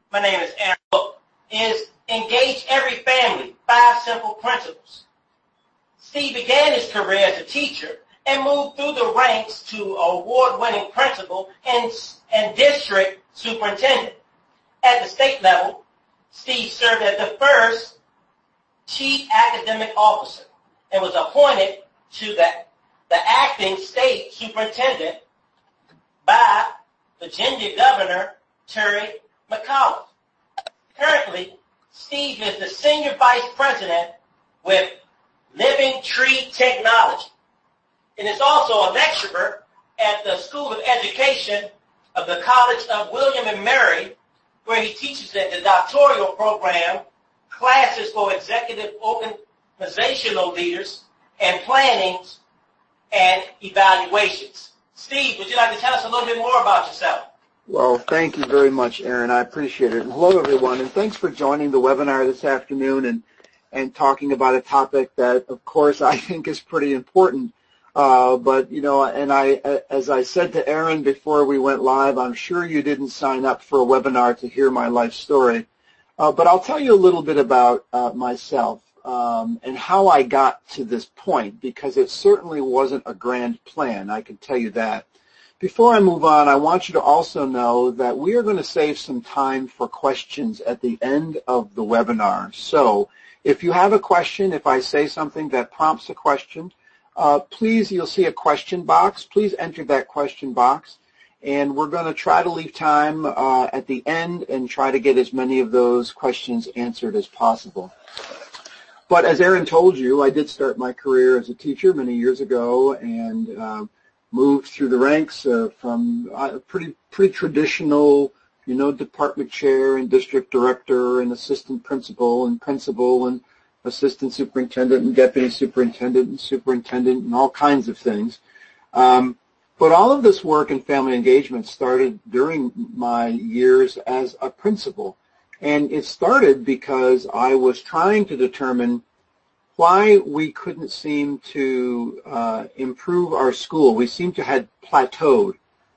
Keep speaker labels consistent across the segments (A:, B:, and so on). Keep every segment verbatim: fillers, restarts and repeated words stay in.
A: my name is Aaron, book is Engage Every Family, Five Simple Principles. Steve began his career as a teacher and moved through the ranks to award-winning principal and, and district superintendent. At the state level, Steve served as the first chief academic officer and was appointed to the, the acting state superintendent by Virginia Governor Terry McAuliffe. Currently, Steve is the senior vice president with Living Tree Technology and is also a lecturer at the School of Education of the College of William and Mary, where he teaches at the doctoral program classes for executive organizational leaders and plannings and evaluations. Steve, would you like to tell us a little bit more about yourself?
B: Well, thank you very much, Aaron. I appreciate it. And hello, everyone, and thanks for joining the webinar this afternoon and, and talking about a topic that, of course, I think is pretty important. Uh, but, you know, and I, as I said to Aaron before we went live, I'm sure you didn't sign up for a webinar to hear my life story. Uh, but I'll tell you a little bit about uh, myself um, and how I got to this point, because it certainly wasn't a grand plan, I can tell you that. Before I move on, I want you to also know that we are going to save some time for questions at the end of the webinar. So if you have a question, if I say something that prompts a question, uh, please, you'll see a question box. Please enter that question box. And we're going to try to leave time uh, at the end and try to get as many of those questions answered as possible. But as Aaron told you, I did start my career as a teacher many years ago and uh, moved through the ranks uh, from a pretty pretty traditional, you know, department chair and district director and assistant principal and principal and assistant superintendent and deputy superintendent and superintendent and all kinds of things. Um, but all of this work in family engagement started during my years as a principal. And it started because I was trying to determine why we couldn't seem to uh, improve our school. We seemed to have plateaued,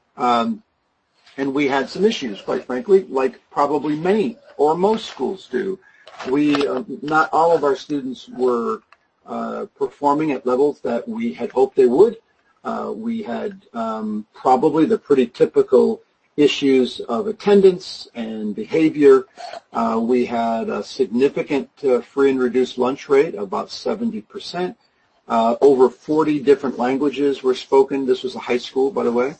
B: um, and we had some issues, quite frankly, like probably many or most schools do. We, uh, not all of our students were uh, performing at levels that we had hoped they would. Uh, we had um, probably the pretty typical issues of attendance and behavior. Uh, we had a significant uh, free and reduced lunch rate, about seventy percent. Uh, over forty different languages were spoken. This was a high school, by the way.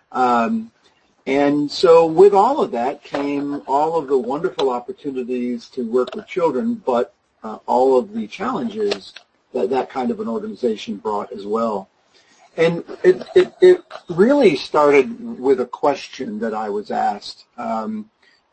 B: Um, and so with all of that came all of the wonderful opportunities to work with children, but uh, all of the challenges that that kind of an organization brought as well. And it, it, it really started with a question that I was asked. Um,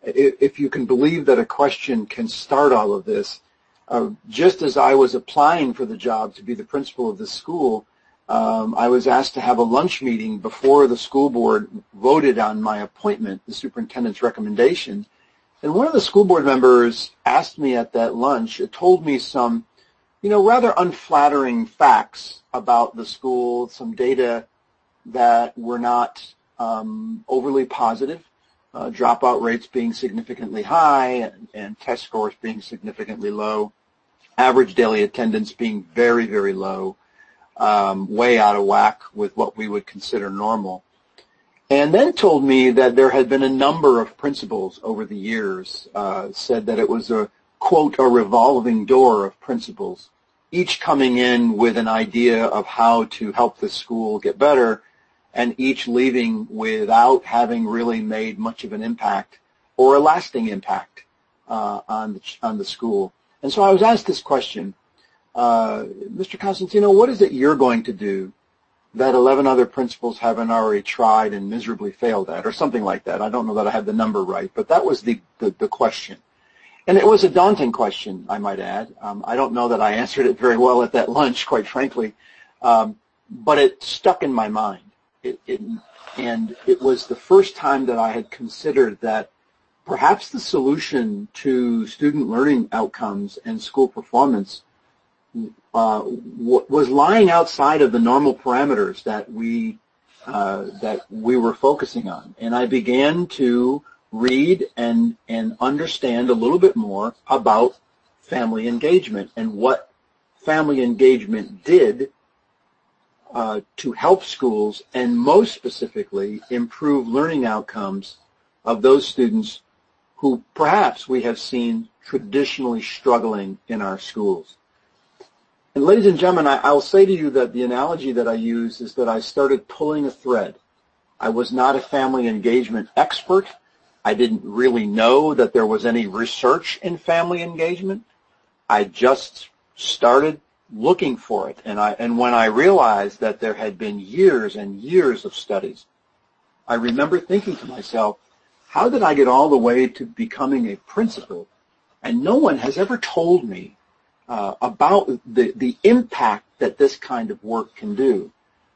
B: if you can believe that a question can start all of this, uh, just as I was applying for the job to be the principal of the school, um, I was asked to have a lunch meeting before the school board voted on my appointment, the superintendent's recommendation. And one of the school board members asked me at that lunch, it told me some you know, rather unflattering facts about the school, some data that were not um, overly positive, uh, dropout rates being significantly high and, and test scores being significantly low, average daily attendance being very, very low, um, way out of whack with what we would consider normal. And then told me that there had been a number of principals over the years, uh, said that it was a quote, a revolving door of principals, each coming in with an idea of how to help the school get better, and each leaving without having really made much of an impact or a lasting impact uh, on, the, on the school. And so I was asked this question, uh, Mister Costantino, what is it you're going to do that eleven other principals haven't already tried and miserably failed at, or something like that? I don't know that I have the number right, but that was the, the, the question. And it was a daunting question, I might add. Um, I don't know that I answered it very well at that lunch, quite frankly, um, but it stuck in my mind. It, it, and it was the first time that I had considered that perhaps the solution to student learning outcomes and school performance uh, w- was lying outside of the normal parameters that we uh, that we were focusing on. And I began to read and and and understand a little bit more about family engagement and what family engagement did uh, to help schools and most specifically improve learning outcomes of those students who perhaps we have seen traditionally struggling in our schools. And ladies and gentlemen, I, I'll say to you that the analogy that I use is that I started pulling a thread. I was not a family engagement expert. I didn't really know that there was any research in family engagement. I just started looking for it. And, I, and when I realized that there had been years and years of studies, I remember thinking to myself, how did I get all the way to becoming a principal? And no one has ever told me uh, about the, the impact that this kind of work can do.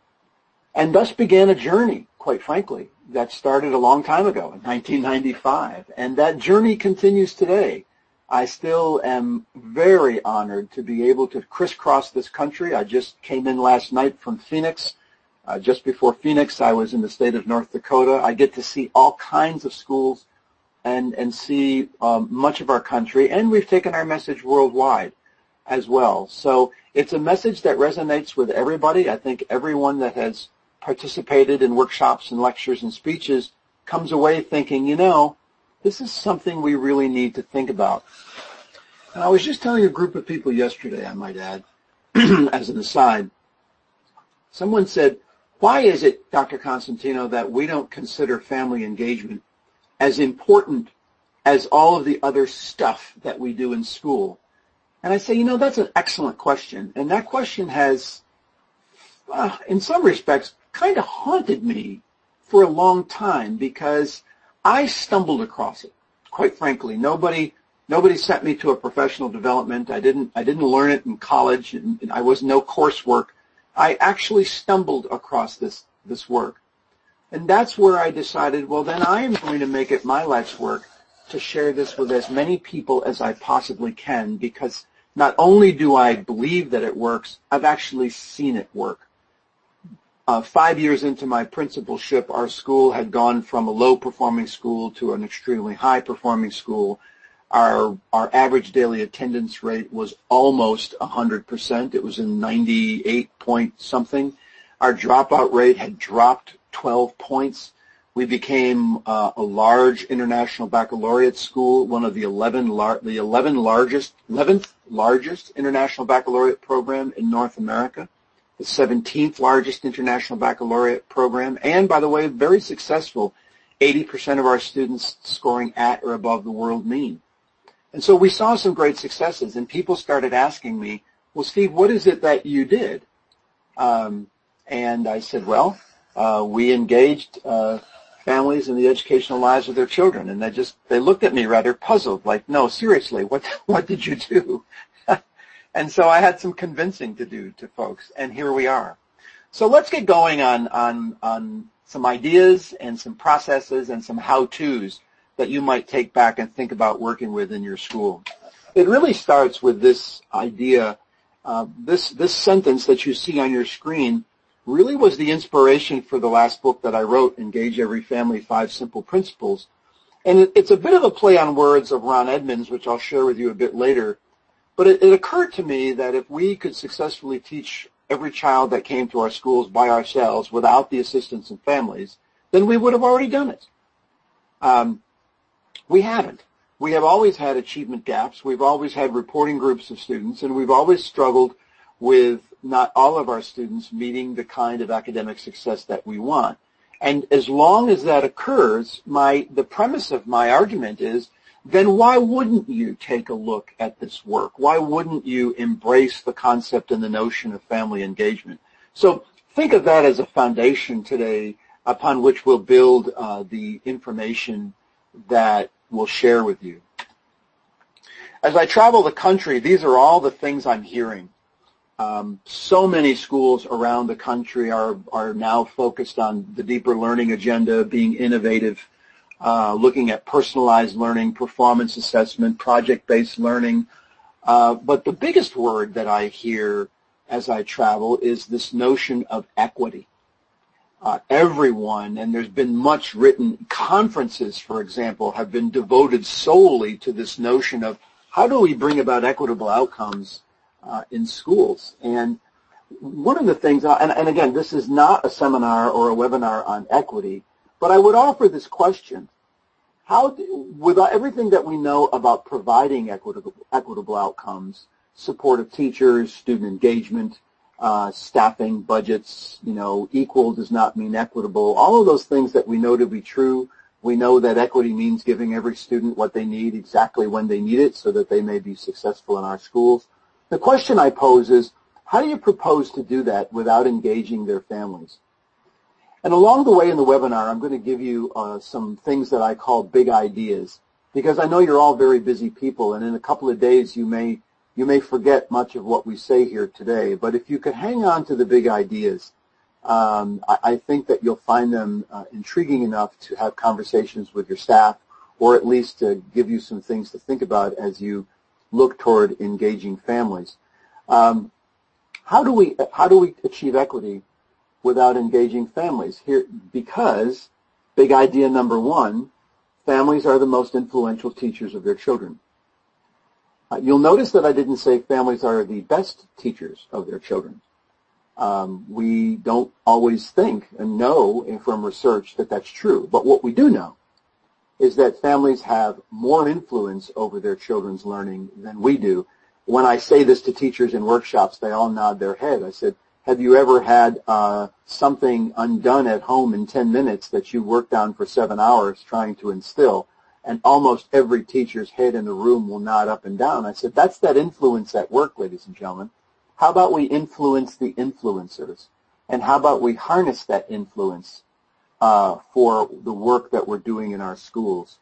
B: And thus began a journey, quite frankly, that started a long time ago in nineteen ninety-five. And that journey continues today. I still am very honored to be able to crisscross this country. I just came in last night from Phoenix. Uh, just before Phoenix, I was in the state of North Dakota. I get to see all kinds of schools and, and see um, much of our country, and we've taken our message worldwide as well. So it's a message that resonates with everybody. I think everyone that has participated in workshops and lectures and speeches comes away thinking, you know, this is something we really need to think about. And I was just telling a group of people yesterday, I might add, as an aside, someone said, why is it, Doctor Constantino, that we don't consider family engagement as important as all of the other stuff that we do in school? And I say, you know, that's an excellent question. And that question has, uh, in some respects, kind of haunted me for a long time because I stumbled across it, quite frankly. Nobody nobody sent me to a professional development. I didn't I didn't learn it in college, and, and I was no coursework. I actually stumbled across this, this work. And that's where I decided, well, then I am going to make it my life's work to share this with as many people as I possibly can, because not only do I believe that it works, I've actually seen it work. Uh, five years into my principalship, our school had gone from a low-performing school to an extremely high-performing school. Our, our average daily attendance rate was almost one hundred percent. It was in ninety-eight point something. Our dropout rate had dropped twelve points. We became uh, a large international baccalaureate school, one of the eleven, lar- the eleven largest, eleventh largest international baccalaureate program in North America, the seventeenth largest international baccalaureate program, and, by the way, very successful, eighty percent of our students scoring at or above the world mean. And so we saw some great successes, and people started asking me, well, Steve, what is it that you did? Um, and I said, well, uh, we engaged uh, families in the educational lives of their children. And they just, they looked at me rather puzzled, like, no, seriously, what, what did you do? And so I had some convincing to do to folks, and here we are. So let's get going on, on, on some ideas and some processes and some how-tos that you might take back and think about working with in your school. It really starts with this idea, uh, this, this sentence that you see on your screen really was the inspiration for the last book that I wrote, Engage Every Family, Five Simple Principles. And it, it's a bit of a play on words of Ron Edmonds, which I'll share with you a bit later. But it, it occurred to me that if we could successfully teach every child that came to our schools by ourselves without the assistance of families, then we would have already done it. Um, we haven't. We have always had achievement gaps. We've always had reporting groups of students, and we've always struggled with not all of our students meeting the kind of academic success that we want. And as long as that occurs, my the premise of my argument is, then why wouldn't you take a look at this work? Why wouldn't you embrace the concept and the notion of family engagement? So think of that as a foundation today upon which we'll build uh, the information that we'll share with you. As I travel the country, these are all the things I'm hearing. Um, so many schools around the country are, are now focused on the deeper learning agenda, being innovative, uh, looking at personalized learning, performance assessment, project-based learning. Uh, but the biggest word that I hear as I travel is this notion of equity. uh, everyone, and there's been much written. Conferences, for example, have been devoted solely to this notion of how do we bring about equitable outcomes uh, in schools. And one of the things, and, and again, this is not a seminar or a webinar on equity, but I would offer this question. How, do, with everything that we know about providing equitable, equitable outcomes, support of teachers, student engagement, uh, staffing, budgets, you know, equal does not mean equitable, all of those things that we know to be true. We know that equity means giving every student what they need exactly when they need it so that they may be successful in our schools. The question I pose is, how do you propose to do that without engaging their families? And along the way in the webinar, I'm going to give you uh, some things that I call big ideas, because I know you're all very busy people, and in a couple of days you may you may forget much of what we say here today. But if you could hang on to the big ideas, um, I, I think that you'll find them uh, intriguing enough to have conversations with your staff, or at least to give you some things to think about as you look toward engaging families. Um, how do we how do we achieve equity without engaging families? Here, because big idea number one, families are the most influential teachers of their children. Uh, you'll notice that I didn't say families are the best teachers of their children. Um, we don't always think and know from research that that's true, but what we do know is that families have more influence over their children's learning than we do. When I say this to teachers in workshops, they all nod their head. I said, have you ever had uh, something undone at home in ten minutes that you worked on for seven hours trying to instill? And almost every teacher's head in the room will nod up and down. I said, that's that influence at work, ladies and gentlemen. How about we influence the influencers? And how about we harness that influence uh, for the work that we're doing in our schools?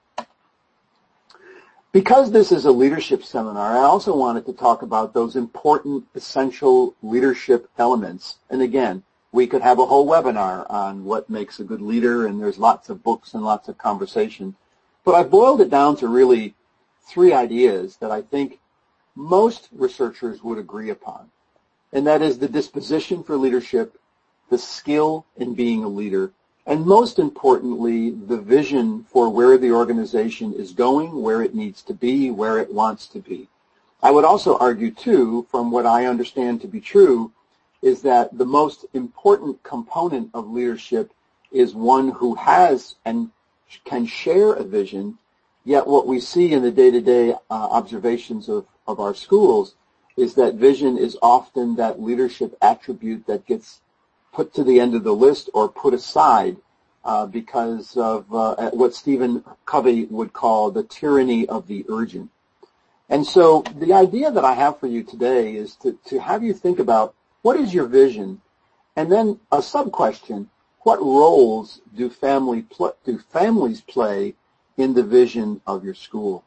B: Because this is a leadership seminar, I also wanted to talk about those important, essential leadership elements. And again, we could have a whole webinar on what makes a good leader, and there's lots of books and lots of conversation. But I boiled it down to really three ideas that I think most researchers would agree upon. And that is the disposition for leadership, the skill in being a leader, and most importantly, the vision for where the organization is going, where it needs to be, where it wants to be. I would also argue, too, from what I understand to be true, is that the most important component of leadership is one who has and can share a vision, yet what we see in the day-to-day uh, observations of, of our schools is that vision is often that leadership attribute that gets put to the end of the list or put aside uh, because of uh, what Stephen Covey would call the tyranny of the urgent. And so the idea that I have for you today is to, to have you think about what is your vision, and then a sub-question, what roles do, family pl- do families play in the vision of your school?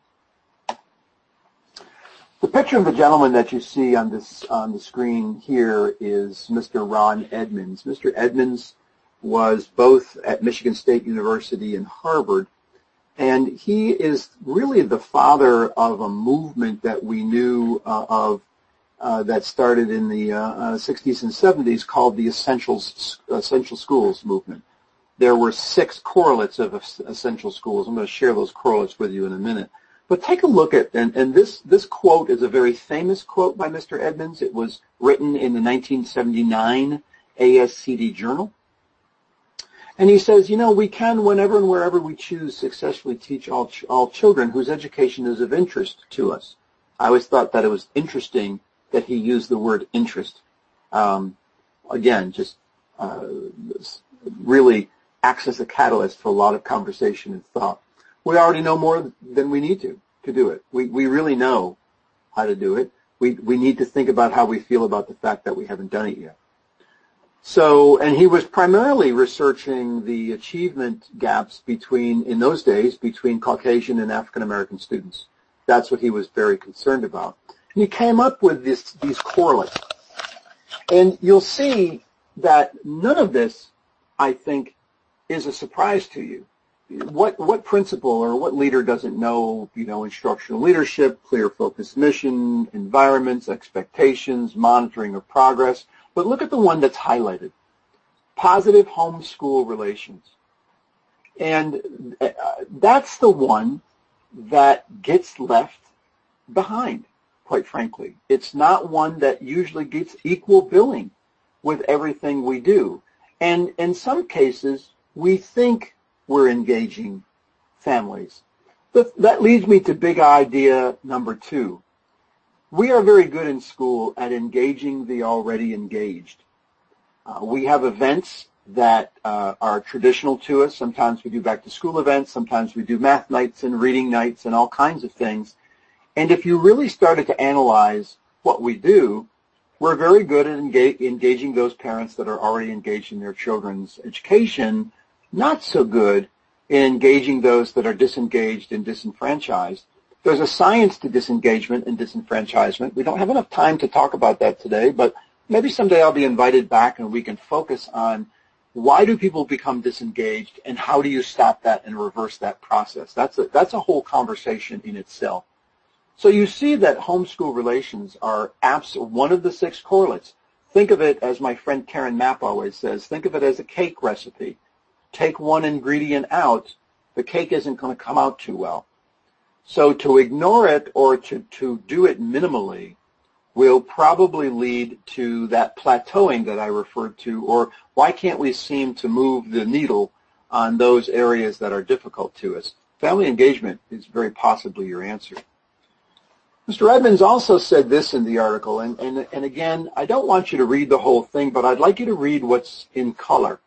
B: The picture of the gentleman that you see on this on the screen here is Mister Ron Edmonds. Mister Edmonds was both at Michigan State University and Harvard, and he is really the father of a movement that we knew uh, of uh, that started in the uh, uh, sixties and seventies called the Essentials, Essential Schools movement. There were six correlates of essential schools. I'm going to share those correlates with you in a minute. But take a look at, and, and this, this quote is a very famous quote by Mister Edmonds. It was written in the nineteen seventy-nine A S C D Journal. And he says, you know, we can, whenever and wherever we choose, successfully teach all, ch- all children whose education is of interest to us. I always thought that it was interesting that he used the word interest. Um, again, just uh, really acts as a catalyst for a lot of conversation and thought. We already know more than we need to to do it. We we really know how to do it. We we need to think about how we feel about the fact that we haven't done it yet. So, and he was primarily researching the achievement gaps between, in those days, between Caucasian and African American students. That's what he was very concerned about. And he came up with this, these correlates. And you'll see that none of this, I think, is a surprise to you. What what principal or what leader doesn't know, you know, instructional leadership, clear focused mission, environments, expectations, monitoring of progress? But look at the one that's highlighted. positive home-school relations. And uh, that's the one that gets left behind, quite frankly. It's not one that usually gets equal billing with everything we do. And in some cases, we think we're engaging families. But that leads me to big idea number two. We are very good in school at engaging the already engaged. Uh, we have events that uh, are traditional to us. Sometimes we do back-to-school events. Sometimes we do math nights and reading nights and all kinds of things. And if you really started to analyze what we do, we're very good at engage, engaging those parents that are already engaged in their children's education, not so good in engaging those that are disengaged and disenfranchised. There's a science to disengagement and disenfranchisement. We don't have enough time to talk about that today, but maybe someday I'll be invited back and we can focus on why do people become disengaged and how do you stop that and reverse that process. That's a, that's a whole conversation in itself. So you see that homeschool relations are abs- one of the six correlates. Think of it, as my friend Karen Mapp always says, think of it as a cake recipe. Take one ingredient out, the cake isn't going to come out too well. So to ignore it or to, to do it minimally will probably lead to that plateauing that I referred to, or why can't we seem to move the needle on those areas that are difficult to us? Family engagement is very possibly your answer. Mister Edmonds also said this in the article, and, and, and again, I don't want you to read the whole thing, but I'd like you to read what's in color.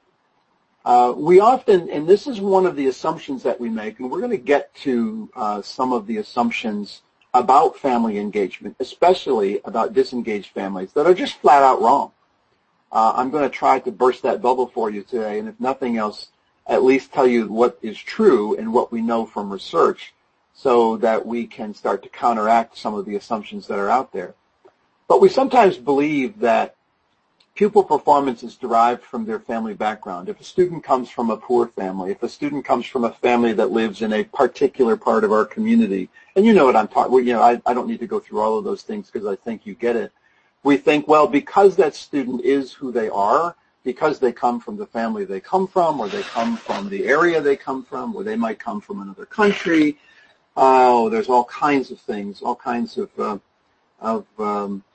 B: Uh, we often, and this is one of the assumptions that we make, and we're going to get to uh, some of the assumptions about family engagement, especially about disengaged families, that are just flat out wrong. Uh, I'm going to try to burst that bubble for you today, and if nothing else, at least tell you what is true and what we know from research so that we can start to counteract some of the assumptions that are out there. But we sometimes believe that pupil performance is derived from their family background. If a student comes from a poor family, if a student comes from a family that lives in a particular part of our community, and you know what I'm talking, you know, I, I don't need to go through all of those things because I think you get it. We think, well, because that student is who they are, because they come from the family they come from, or they come from the area they come from, or they might come from another country. Oh, there's all kinds of things, all kinds of, uh, of um,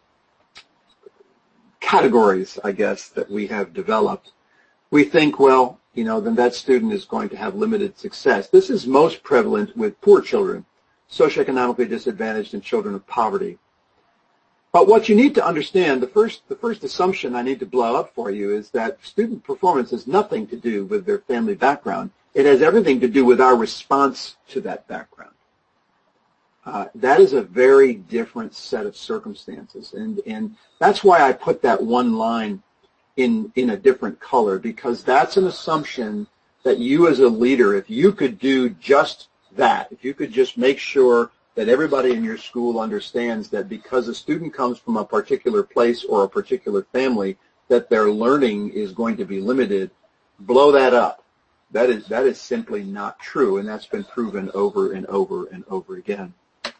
B: categories, I guess, that we have developed. We think, well, you know, then that student is going to have limited success. This is most prevalent with poor children, socioeconomically disadvantaged, and children of poverty. But what you need to understand, the first, the first assumption I need to blow up for you is that student performance has nothing to do with their family background. It has everything to do with our response to that background. Uh, that is a very different set of circumstances, and, and that's why I put that one line in, in a different color, because that's an assumption that you as a leader, if you could do just that, if you could just make sure that everybody in your school understands that because a student comes from a particular place or a particular family, that their learning is going to be limited, blow that up. That is, that is simply not true, and that's been proven over and over and over again.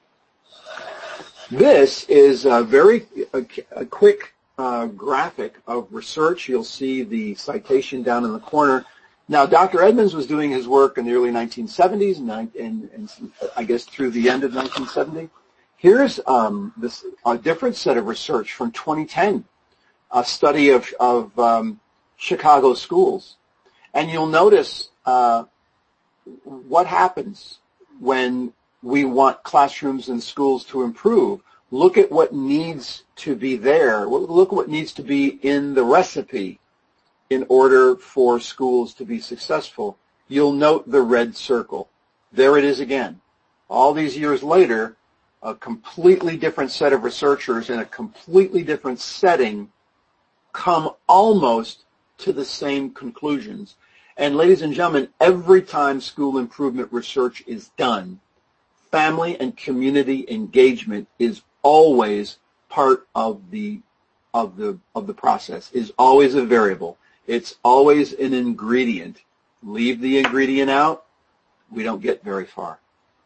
B: This is a very a, a quick uh, graphic of research. You'll see the citation down in the corner. Now, Doctor Edmonds was doing his work in the early nineteen seventies and, and, and I guess through the end of nineteen seventy. Here's um, this a different set of research from twenty ten, a study of, of um, Chicago schools. And you'll notice uh, what happens when we want classrooms and schools to improve. Look at what needs to be there. Look at what needs to be in the recipe in order for schools to be successful. You'll note the red circle. There it is again. All these years later, a completely different set of researchers in a completely different setting come almost to the same conclusions. And ladies and gentlemen, every time school improvement research is done, family and community engagement is always part of the of the of the process, is always a variable. It's always an ingredient. Leave the ingredient out, we don't get very far.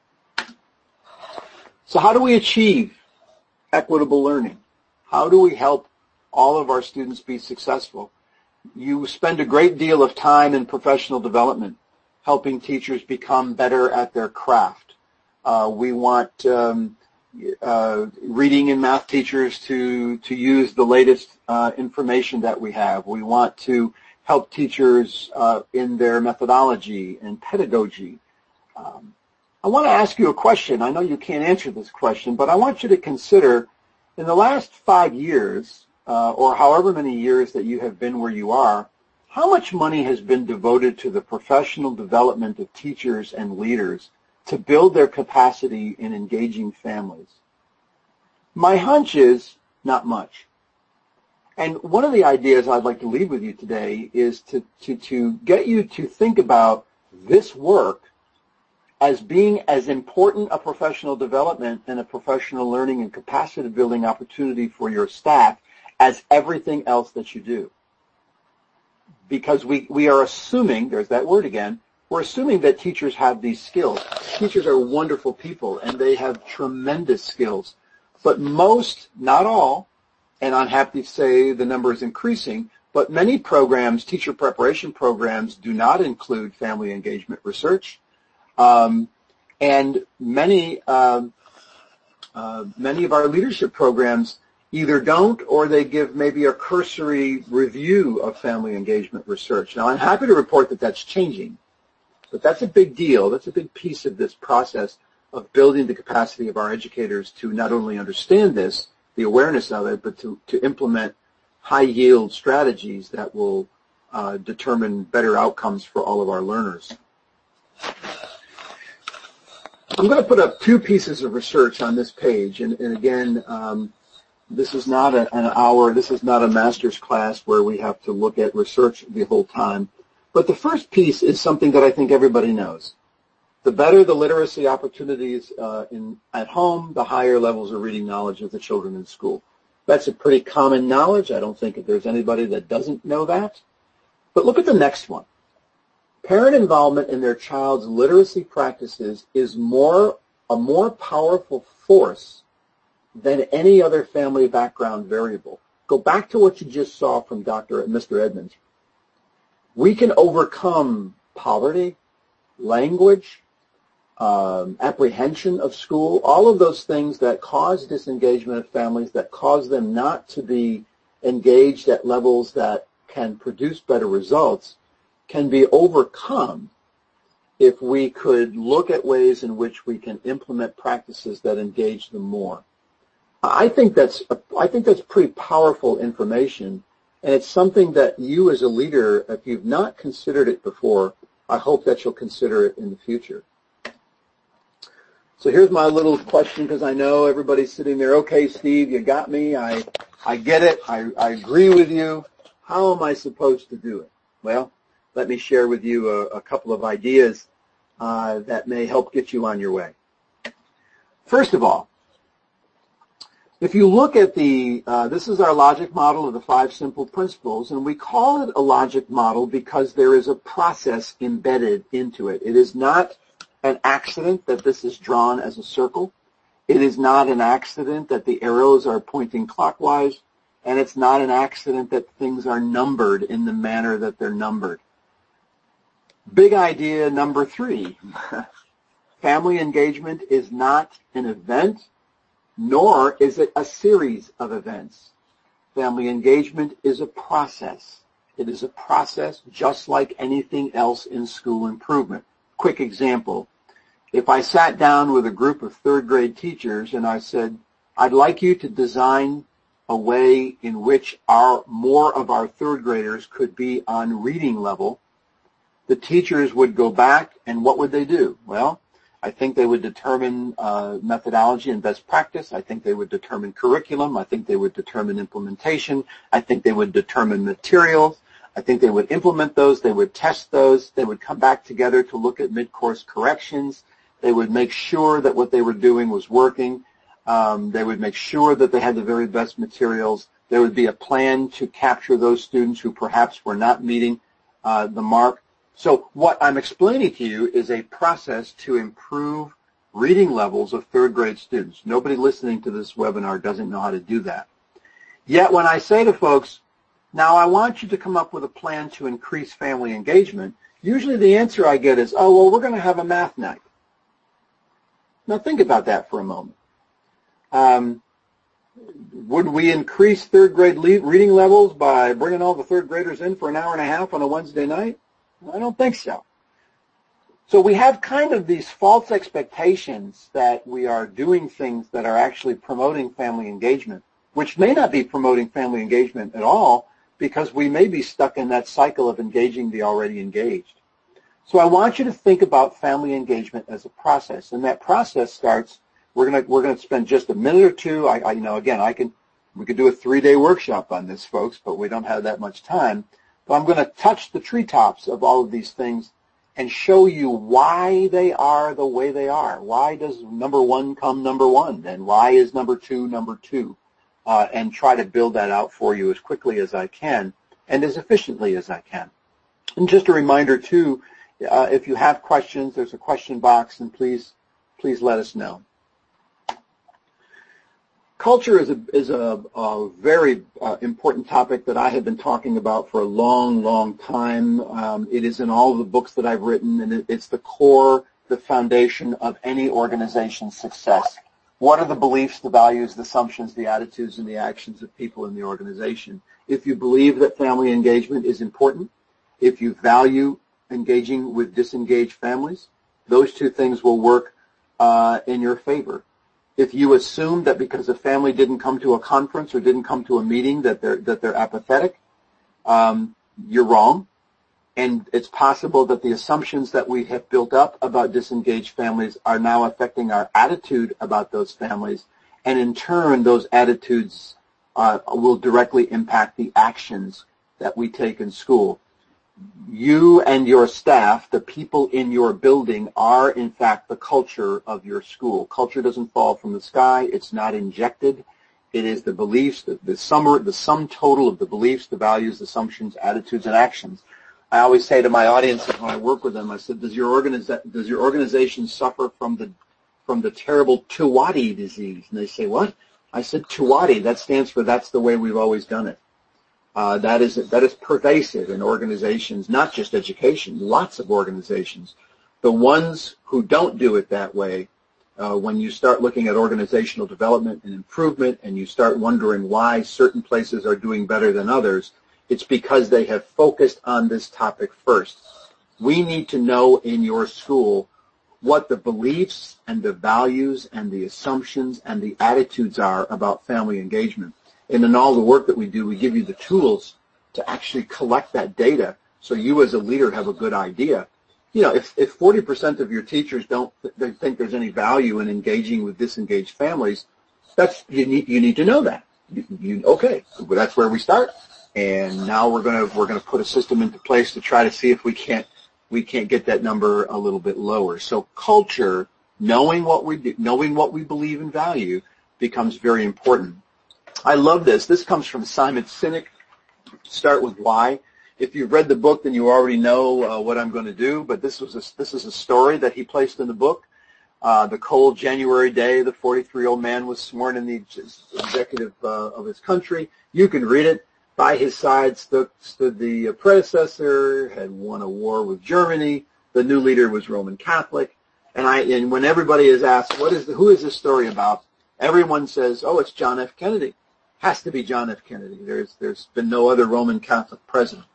B: So how do we achieve equitable learning? How do we help all of our students be successful? you spend a great deal of time in professional development helping teachers become better at their craft. Uh, we want um, uh, reading and math teachers to, to use the latest uh, information that we have. We want to help teachers uh, in their methodology and pedagogy. Um, I want to ask you a question. I know you can't answer this question, but I want you to consider, in the last five years, uh, or however many years that you have been where you are, how much money has been devoted to the professional development of teachers and leaders to build their capacity in engaging families? My hunch is not much. And one of the ideas I'd like to leave with you today is to, to, to get you to think about this work as being as important a professional development and a professional learning and capacity building opportunity for your staff as everything else that you do. Because we, we are assuming, there's that word again, we're assuming that teachers have these skills. Teachers are wonderful people and they have tremendous skills. But most, not all, and I'm happy to say the number is increasing, but many programs, teacher preparation programs, do not include family engagement research. Um, and many, uh, uh, many of our leadership programs either don't or they give maybe a cursory review of family engagement research. Now, I'm happy to report that that's changing, but that's a big deal. That's a big piece of this process of building the capacity of our educators to not only understand this, the awareness of it, but to, to implement high-yield strategies that will uh, determine better outcomes for all of our learners. I'm going to put up two pieces of research on this page, and, and again, um, this is not a, an hour, this is not a master's class where we have to look at research the whole time, but the first piece is something that I think everybody knows. The better the literacy opportunities uh, in, at home, the higher levels of reading knowledge of the children in school. That's a pretty common knowledge. I don't think that there's anybody that doesn't know that. But look at the next one. Parent involvement in their child's literacy practices is more a more powerful force than any other family background variable. Go back to what you just saw from Doctor Mister Edmonds. We can overcome poverty, language, um, apprehension of school, all of those things that cause disengagement of families, that cause them not to be engaged at levels that can produce better results, can be overcome if we could look at ways in which we can implement practices that engage them more. I think that's I think that's pretty powerful information, and it's something that you as a leader, if you've not considered it before, I hope that you'll consider it in the future. So here's my little question, because I know everybody's sitting there, okay, Steve, you got me, I, I get it, I, I agree with you. How am I supposed to do it? Well, let me share with you a, a couple of ideas uh, that may help get you on your way. First of all, if you look at the, uh, this is our logic model of the five simple principles, and we call it a logic model because there is a process embedded into it. It is not an accident that this is drawn as a circle. It is not an accident that the arrows are pointing clockwise, and it's not an accident that things are numbered in the manner that they're numbered. Big idea number three. Family engagement is not an event, nor is it a series of events. Family engagement is a process. It is a process just like anything else in school improvement. Quick example. If I sat down with a group of third grade teachers and I said, I'd like you to design a way in which our more of our third graders could be on reading level, the teachers would go back and what would they do? Well, I think they would determine uh, methodology and best practice. I think they would determine curriculum. I think they would determine implementation. I think they would determine materials. I think they would implement those. They would test those. They would come back together to look at mid-course corrections. They would make sure that what they were doing was working. Um, they would make sure that they had the very best materials. There would be a plan to capture those students who perhaps were not meeting uh, the mark. So what I'm explaining to you is a process to improve reading levels of third grade students. Nobody listening to this webinar doesn't know how to do that. Yet when I say to folks, Now, I want you to come up with a plan to increase family engagement. Usually the answer I get is, oh, well, we're going to have a math night. Now, think about that for a moment. Um, would we increase third grade le- reading levels by bringing all the third graders in for an hour and a half on a Wednesday night? I don't think so. So we have kind of these false expectations that we are doing things that are actually promoting family engagement, which may not be promoting family engagement at all, because we may be stuck in that cycle of engaging the already engaged. So I want you to think about family engagement as a process, and that process starts. We're gonna we're gonna spend just a minute or two. I, I you know again I can we could do a three-day workshop on this, folks, but we don't have that much time. But I'm going to touch the treetops of all of these things and show you why they are the way they are. Why does number one come number one, and why is number two number two? Uh, and try to build that out for you as quickly as I can and as efficiently as I can. And just a reminder, too, uh, if you have questions, there's a question box, and please, please let us know. Culture is a, is a, a very uh, important topic that I have been talking about for a long, long time. Um, it is in all of the books that I've written, and it, it's the core, the foundation of any organization's success. What are the beliefs, the values, the assumptions, the attitudes, and the actions of people in the organization? If you believe that family engagement is important, if you value engaging with disengaged families, those two things will work uh, in your favor. If you assume that because a family didn't come to a conference or didn't come to a meeting that they're that they're apathetic, um, you're wrong. And it's possible that the assumptions that we have built up about disengaged families are now affecting our attitude about those families, and in turn, those attitudes uh, will directly impact the actions that we take in school. You and your staff, the people in your building, are in fact the culture of your school. Culture doesn't fall from the sky. It's not injected. It is the beliefs, the, the, sum, the sum total of the beliefs, the values, assumptions, attitudes, and actions. I always say to my audiences when I work with them, I said, does your, organiza- does your organization suffer from the from the terrible Tuwati disease? And they say, what? I said, Tuwati, that stands for that's the way we've always done it. Uh, that is that is pervasive in organizations, not just education, lots of organizations. The ones who don't do it that way, uh, when you start looking at organizational development and improvement and you start wondering why certain places are doing better than others, it's because they have focused on this topic first. We need to know in your school what the beliefs and the values and the assumptions and the attitudes are about family engagement. And in all the work that we do, we give you the tools to actually collect that data so you as a leader have a good idea. You know, if, if forty percent of your teachers don't th- think there's any value in engaging with disengaged families, that's you need you need to know that. You, you, okay, well, that's where we start. And now we're going to we're going to put a system into place to try to see if we can't we can't get that number a little bit lower. So culture, knowing what we do, knowing what we believe and value, becomes very important. I love this. This comes from Simon Sinek. Start with why. If you've read the book, then you already know uh, what I'm going to do. But this was a, this is a story that he placed in the book. Uh, the cold January day, the forty-three-year-old man was sworn in the executive uh, of his country. You can read it. By his side stood, stood the predecessor, had won a war with Germany. The new leader was Roman Catholic. And I, and when everybody is asked, what is the, who is this story about? Everyone says, oh, it's John F. Kennedy. Has to be John F. Kennedy. There's, there's been no other Roman Catholic president.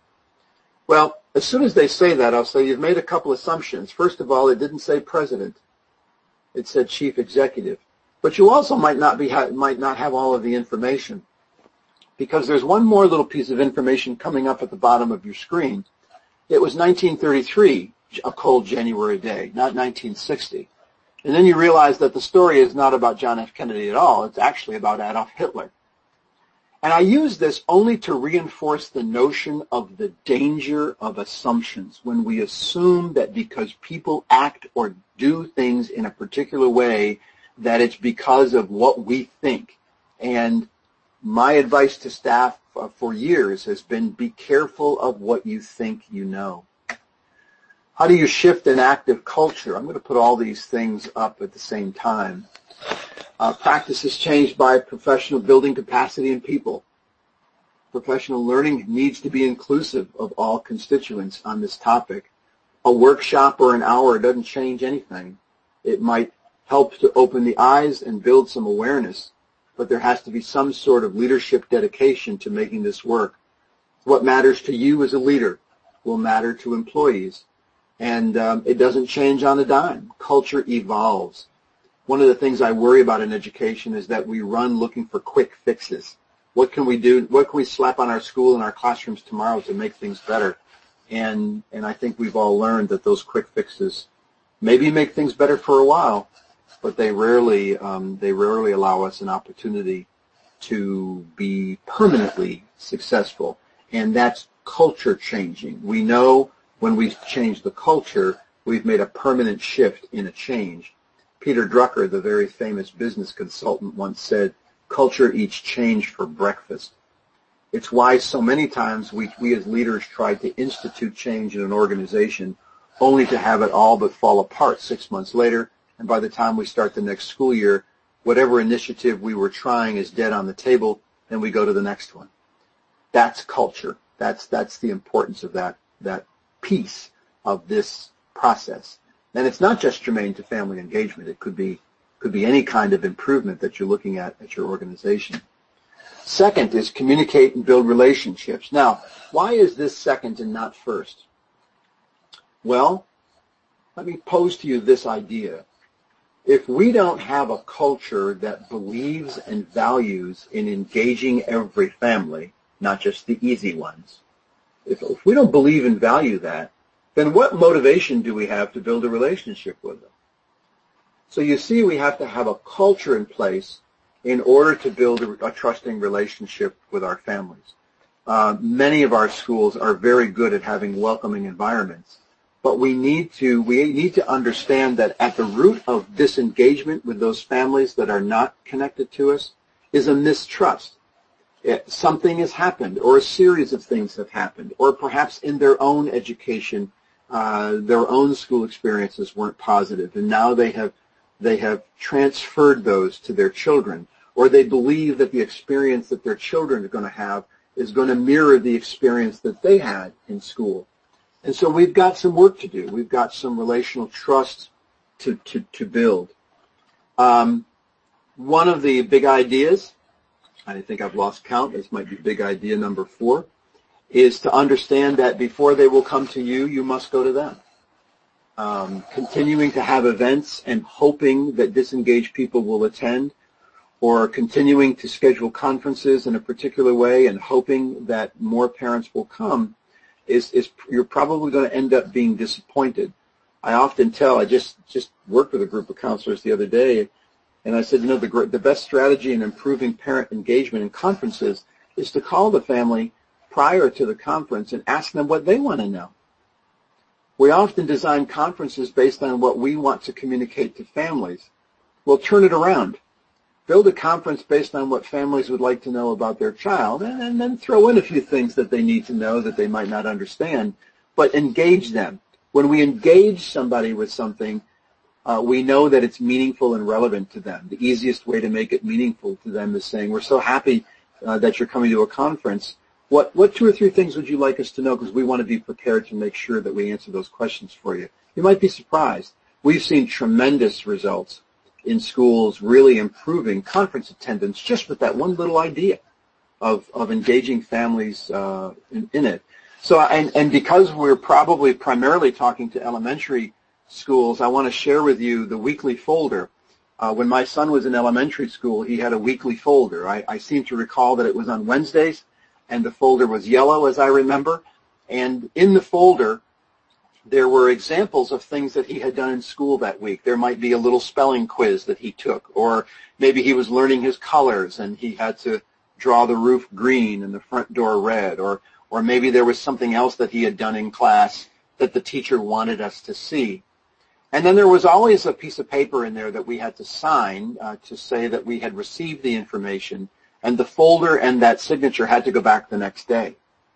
B: Well, as soon as they say that, I'll say you've made a couple assumptions. First of all, it didn't say president. It said chief executive. But you also might not be, might not have all of the information, because there's one more little piece of information coming up at the bottom of your screen. It was nineteen thirty-three, a cold January day, not nineteen sixty. And then you realize that the story is not about John F. Kennedy at all. It's actually about Adolf Hitler. And I use this only to reinforce the notion of the danger of assumptions. When we assume that because people act or do things in a particular way, that it's because of what we think. And my advice to staff uh, for years has been, be careful of what you think you know. How do you shift an active culture? I'm going to put all these things up at the same time. Uh, practices changed by professional building capacity in people. Professional learning needs to be inclusive of all constituents on this topic. A workshop or an hour doesn't change anything. It might help to open the eyes and build some awareness, but there has to be some sort of leadership dedication to making this work. What matters to you as a leader will matter to employees, and um, it doesn't change on a dime. Culture evolves. One of the things I worry about in education is that we run looking for quick fixes. What can we do? What can we slap on our school and our classrooms tomorrow to make things better? And and I think we've all learned that those quick fixes maybe make things better for a while, but they rarely um, they rarely allow us an opportunity to be permanently successful. And that's culture changing. We know when we change the culture, we've made a permanent shift in a change. Peter Drucker, the very famous business consultant, once said, "Culture eats change for breakfast." It's why so many times we, we as leaders try to institute change in an organization only to have it all but fall apart six months later, and by the time we start the next school year, whatever initiative we were trying is dead on the table, and we go to the next one. That's culture. That's that's the importance of that that piece of this process. And it's not just germane to family engagement. It could be could be any kind of improvement that you're looking at at your organization. Second is communicate and build relationships. Now, why is this second and not first? Well, let me pose to you this idea. If we don't have a culture that believes and values in engaging every family, not just the easy ones, if, if we don't believe and value that, then what motivation do we have to build a relationship with them? So you see, we have to have a culture in place in order to build a, a trusting relationship with our families. Uh, many of our schools are very good at having welcoming environments, but we need to we need to understand that at the root of disengagement with those families that are not connected to us is a mistrust. It, something has happened, or a series of things have happened, or perhaps in their own education, uh, their own school experiences weren't positive, and now they have they have transferred those to their children, or they believe that the experience that their children are going to have is going to mirror the experience that they had in school. And so we've got some work to do. We've got some relational trust to, to, to build. Um, one of the big ideas, I think I've lost count, this might be big idea number four, is to understand that before they will come to you, you must go to them. Um, continuing to have events and hoping that disengaged people will attend, or continuing to schedule conferences in a particular way and hoping that more parents will come, is, is you're probably going to end up being disappointed. I often tell, I just, just worked with a group of counselors the other day, and I said, you know, the, the best strategy in improving parent engagement in conferences is to call the family prior to the conference and ask them what they want to know. We often design conferences based on what we want to communicate to families. Well, turn it around. Build a conference based on what families would like to know about their child, and, and then throw in a few things that they need to know that they might not understand, but engage them. When we engage somebody with something, uh, we know that it's meaningful and relevant to them. The easiest way to make it meaningful to them is saying, we're so happy uh, that you're coming to a conference. What, what two or three things would you like us to know? Because we want to be prepared to make sure that we answer those questions for you. You might be surprised. We've seen tremendous results in schools really improving conference attendance just with that one little idea of, of engaging families uh, in, in it. So, and, and because we're probably primarily talking to elementary schools, I want to share with you the weekly folder. Uh, when my son was in elementary school, he had a weekly folder. I, I seem to recall that it was on Wednesdays, and the folder was yellow, as I remember. And in the folder, there were examples of things that he had done in school that week. There might be a little spelling quiz that he took, or maybe he was learning his colors and he had to draw the roof green and the front door red, or, or maybe there was something else that he had done in class that the teacher wanted us to see. And then there was always a piece of paper in there that we had to sign uh, to say that we had received the information, and the folder and that signature had to go back the next day.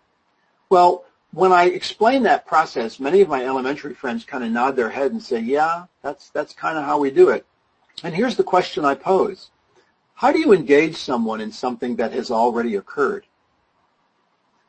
B: Well, when I explain that process, many of my elementary friends kind of nod their head and say, yeah, that's that's kind of how we do it. And here's the question I pose. How do you engage someone in something that has already occurred?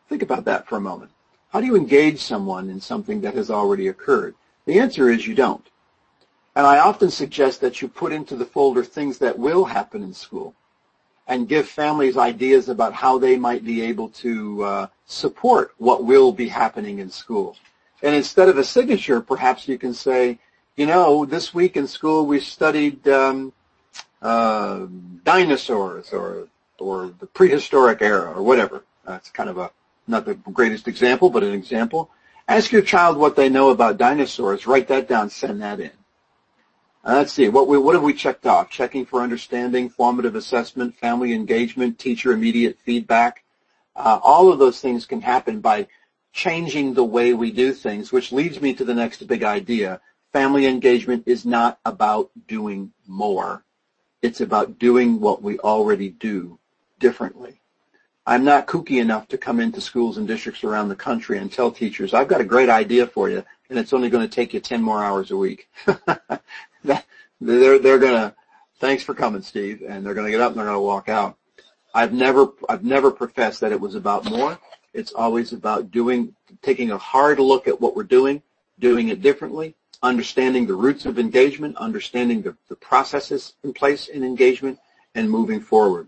B: Think about that for a moment. How do you engage someone in something that has already occurred? The answer is you don't. And I often suggest that you put into the folder things that will happen in school and give families ideas about how they might be able to uh, support what will be happening in school. And instead of a signature, perhaps you can say, you know, this week in school we studied um, uh, dinosaurs or or the prehistoric era or whatever. That's kind of a, not the greatest example, but an example. Ask your child what they know about dinosaurs. Write that down. Send that in. Uh, let's see. What, we, what have we checked off? Checking for understanding, formative assessment, family engagement, teacher immediate feedback. Uh, all of those things can happen by changing the way we do things, which leads me to the next big idea. Family engagement is not about doing more. It's about doing what we already do differently. I'm not kooky enough to come into schools and districts around the country and tell teachers, I've got a great idea for you, and it's only going to take you ten more hours a week. they're they're going to, thanks for coming, Steve, and they're going to get up and they're going to walk out. I've never I've never professed that it was about more. It's always about doing, taking a hard look at what we're doing, doing it differently, understanding the roots of engagement, understanding the, the processes in place in engagement, and moving forward.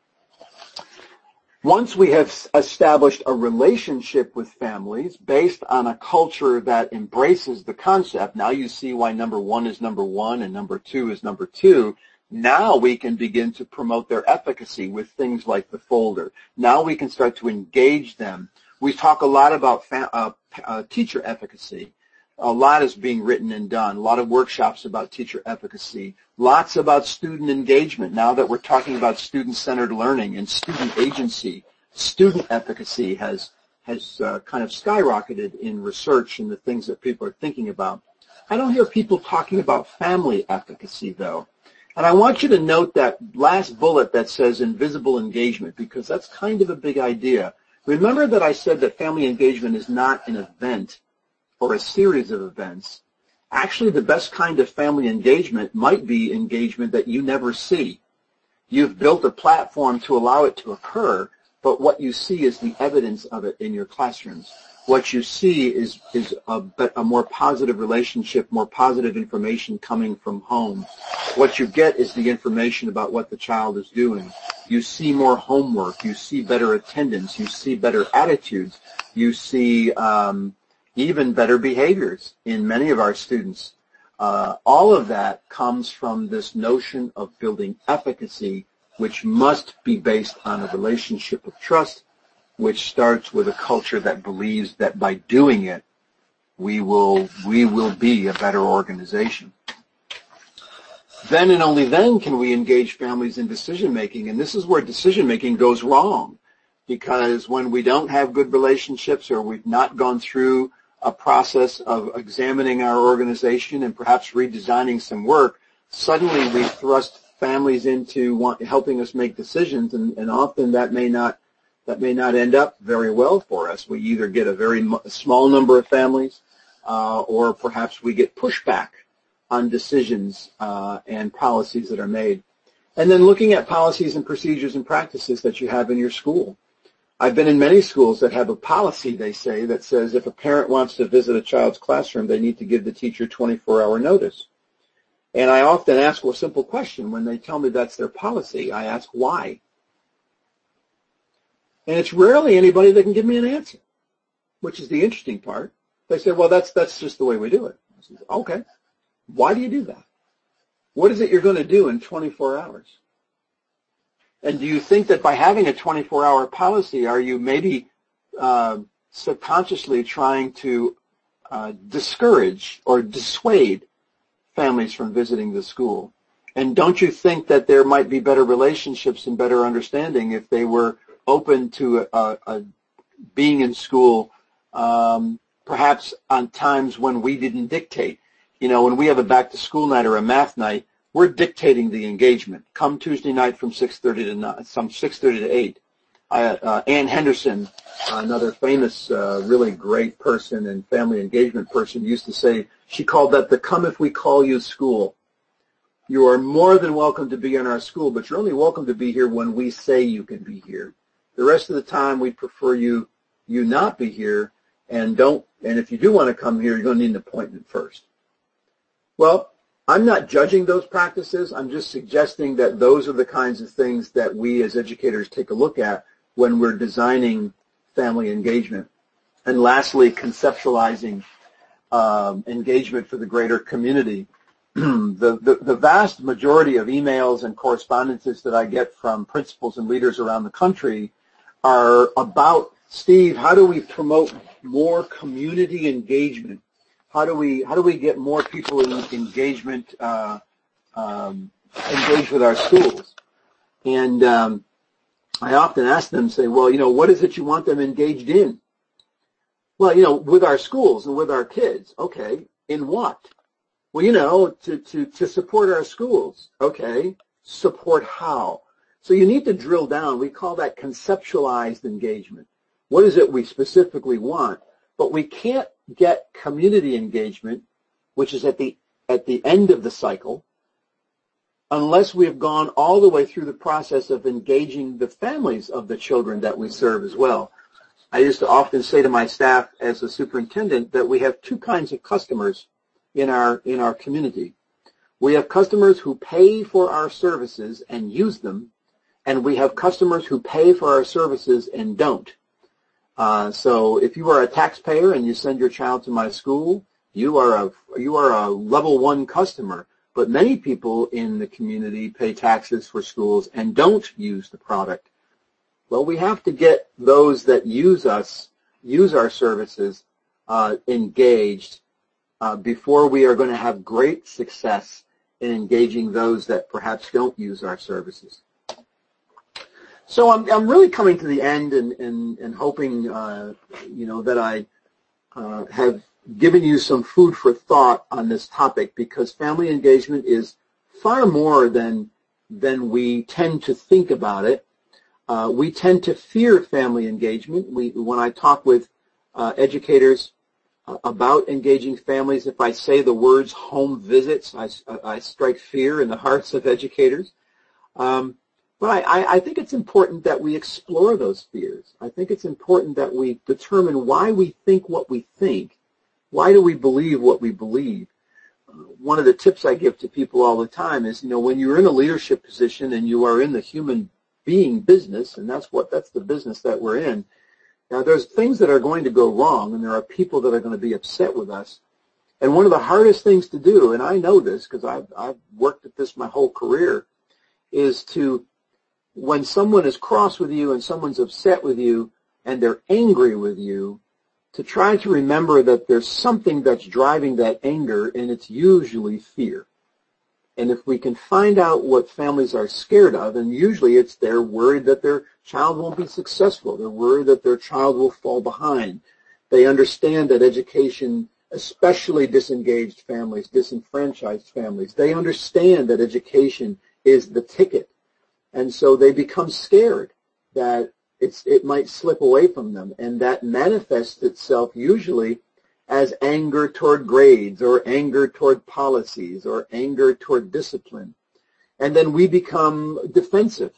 B: Once we have established a relationship with families based on a culture that embraces the concept, now you see why number one is number one and number two is number two. Now we can begin to promote their efficacy with things like the folder. Now we can start to engage them. We talk a lot about fa- uh, uh, teacher efficacy. A lot is being written and done. A lot of workshops about teacher efficacy. Lots about student engagement. Now that we're talking about student-centered learning and student agency, student efficacy has has uh, kind of skyrocketed in research and the things that people are thinking about. I don't hear people talking about family efficacy, though. And I want you to note that last bullet that says invisible engagement, because that's kind of a big idea. Remember that I said that family engagement is not an event or a series of events. Actually, the best kind of family engagement might be engagement that you never see. You've built a platform to allow it to occur, but what you see is the evidence of it in your classrooms. What you see is, is a, a more positive relationship, more positive information coming from home. What you get is the information about what the child is doing. You see more homework. You see better attendance. You see better attitudes. You see um, even better behaviors in many of our students. Uh, all of that comes from this notion of building efficacy, which must be based on a relationship of trust, which starts with a culture that believes that by doing it, we will we will be a better organization. Then and only then can we engage families in decision-making, and this is where decision-making goes wrong, because when we don't have good relationships or we've not gone through a process of examining our organization and perhaps redesigning some work, suddenly we thrust families into want, helping us make decisions, and, and often that may not that may not end up very well for us. We either get a very m- small number of families, uh, or perhaps we get pushback on decisions uh, and policies that are made. And then looking at policies and procedures and practices that you have in your school. I've been in many schools that have a policy, they say, that says if a parent wants to visit a child's classroom, they need to give the teacher twenty-four hour notice. And I often ask a simple question when they tell me that's their policy. I ask why. And it's rarely anybody that can give me an answer, which is the interesting part. They say, well, that's that's just the way we do it. I say, okay. Why do you do that? What is it you're going to do in twenty-four hours? And do you think that by having a twenty-four hour policy, are you maybe uh, subconsciously trying to uh, discourage or dissuade families from visiting the school? And don't you think that there might be better relationships and better understanding if they were open to a, a, a being in school, um, perhaps on times when we didn't dictate? You know, when we have a back-to-school night or a math night, we're dictating the engagement. Come Tuesday night from six thirty to nine, from six thirty to eight. I, uh, Ann Henderson, another famous, uh, really great person and family engagement person, used to say, she called that the come if we call you school. You are more than welcome to be in our school, but you're only welcome to be here when we say you can be here. The rest of the time, we prefer you you not be here, and don't, and if you do want to come here, you're going to need an appointment first. Well, I'm not judging those practices. I'm just suggesting that those are the kinds of things that we as educators take a look at when we're designing family engagement. And lastly, conceptualizing um, engagement for the greater community. the, the, the vast majority of emails and correspondences that I get from principals and leaders around the country are about, Steve, how do we promote more community engagement? How do we how do we get more people in engagement uh, um, engaged with our schools? And um, I often ask them, say, well, you know, what is it you want them engaged in? Well, you know, with our schools and with our kids. Okay, in what? Well, you know, to to to support our schools. Okay, support how? So you need to drill down. We call that conceptualized engagement. What is it we specifically want? But we can't get community engagement, which is at the at the end of the cycle, unless we have gone all the way through the process of engaging the families of the children that we serve as well. I used to often say to my staff as a superintendent that we have two kinds of customers in our in our community. We have customers who pay for our services and use them, and we have customers who pay for our services and don't. Uh, so if you are a taxpayer and you send your child to my school, you are a you are a level one customer. But many people in the community pay taxes for schools and don't use the product. Well, we have to get those that use us, use our services, uh, engaged uh, before we are going to have great success in engaging those that perhaps don't use our services. So I'm, I'm really coming to the end and, and, and hoping, uh, you know, that I uh, have given you some food for thought on this topic, because family engagement is far more than, than we tend to think about it. Uh, we tend to fear family engagement. We, when I talk with uh, educators uh, about engaging families, if I say the words home visits, I, I strike fear in the hearts of educators. Um, But I, I think it's important that we explore those fears. I think it's important that we determine why we think what we think. Why do we believe what we believe? Uh, one of the tips I give to people all the time is, you know, when you're in a leadership position and you are in the human being business, and that's what that's the business that we're in. Now, there's things that are going to go wrong, and there are people that are going to be upset with us. And one of the hardest things to do, and I know this because I've, I've worked at this my whole career, is to, when someone is cross with you and someone's upset with you and they're angry with you, to try to remember that there's something that's driving that anger, and it's usually fear. And if we can find out what families are scared of, and usually it's they're worried that their child won't be successful. They're worried that their child will fall behind. They understand that education, especially disengaged families, disenfranchised families, they understand that education is the ticket. And so they become scared that it's, it might slip away from them. And that manifests itself usually as anger toward grades or anger toward policies or anger toward discipline. And then we become defensive.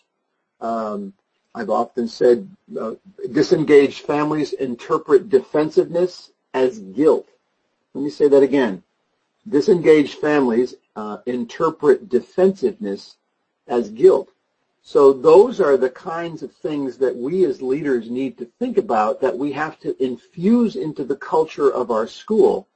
B: Um, I've often said uh, disengaged families interpret defensiveness as guilt. Let me say that again. Disengaged families uh, interpret defensiveness as guilt. So those are the kinds of things that we as leaders need to think about, that we have to infuse into the culture of our school.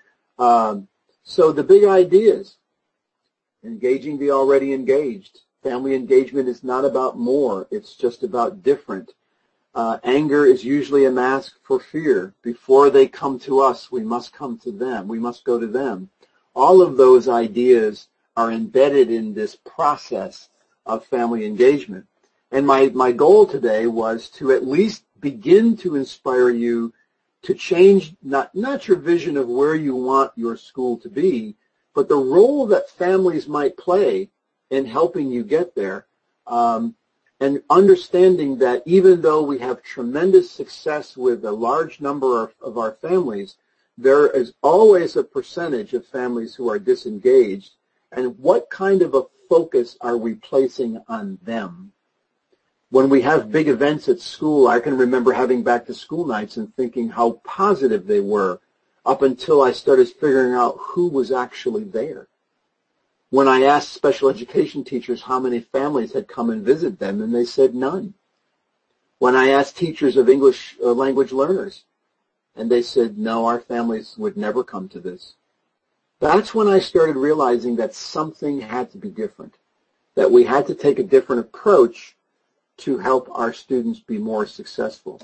B: Um, so the big ideas, engaging the already engaged. Family engagement is not about more. It's just about different. Uh, anger is usually a mask for fear. Before they come to us, we must come to them. We must go to them. All of those ideas are embedded in this process of family engagement. And my, my goal today was to at least begin to inspire you to change not, not your vision of where you want your school to be, but the role that families might play in helping you get there, um, and understanding that even though we have tremendous success with a large number of, of our families, there is always a percentage of families who are disengaged. And what kind of a focus are we placing on them? When we have big events at school, I can remember having back to school nights and thinking how positive they were up until I started figuring out who was actually there. When I asked special education teachers how many families had come and visited them, and they said none. When I asked teachers of English uh, language learners, and they said, no, our families would never come to this. That's when I started realizing that something had to be different, that we had to take a different approach to help our students be more successful.